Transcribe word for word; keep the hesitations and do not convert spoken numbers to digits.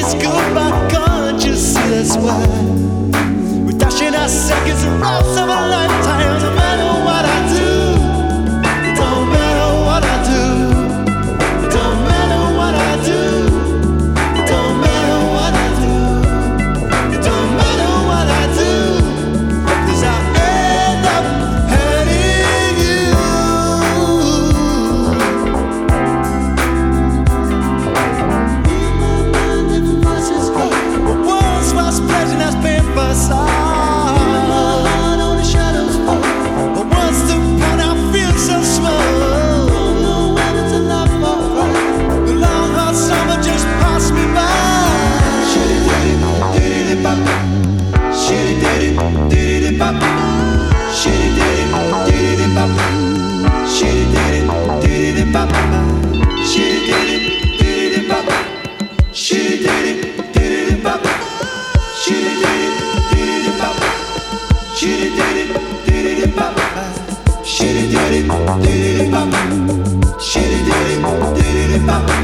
is goodbye. Can't you see that's why we're dashing our seconds and rounds of a lifetime? No matter what I do, it don't matter what I do. It don't matter what I do. It don't matter what I do. It don't matter what I do. 'Cause I end up hurting you. Once was pleasure, that's pain for sight. On the shadows fall. But once the pain, I feel so small. Don't know whether to laugh or cry. The long hot summer just passed me by. Shitty diddy, diddy bop. Shitty diddy, diddy bop. Shitty diddy, diddy bop. Shitty diddy, diddy bop. Shitty diddy, diddy bop. Shitty diddy, diddy bop. Shitty diddy, diddy bop. Shitty diddy, diddy bop. Shitty diddy, diddy bop. Shitty diddy, diddy bop.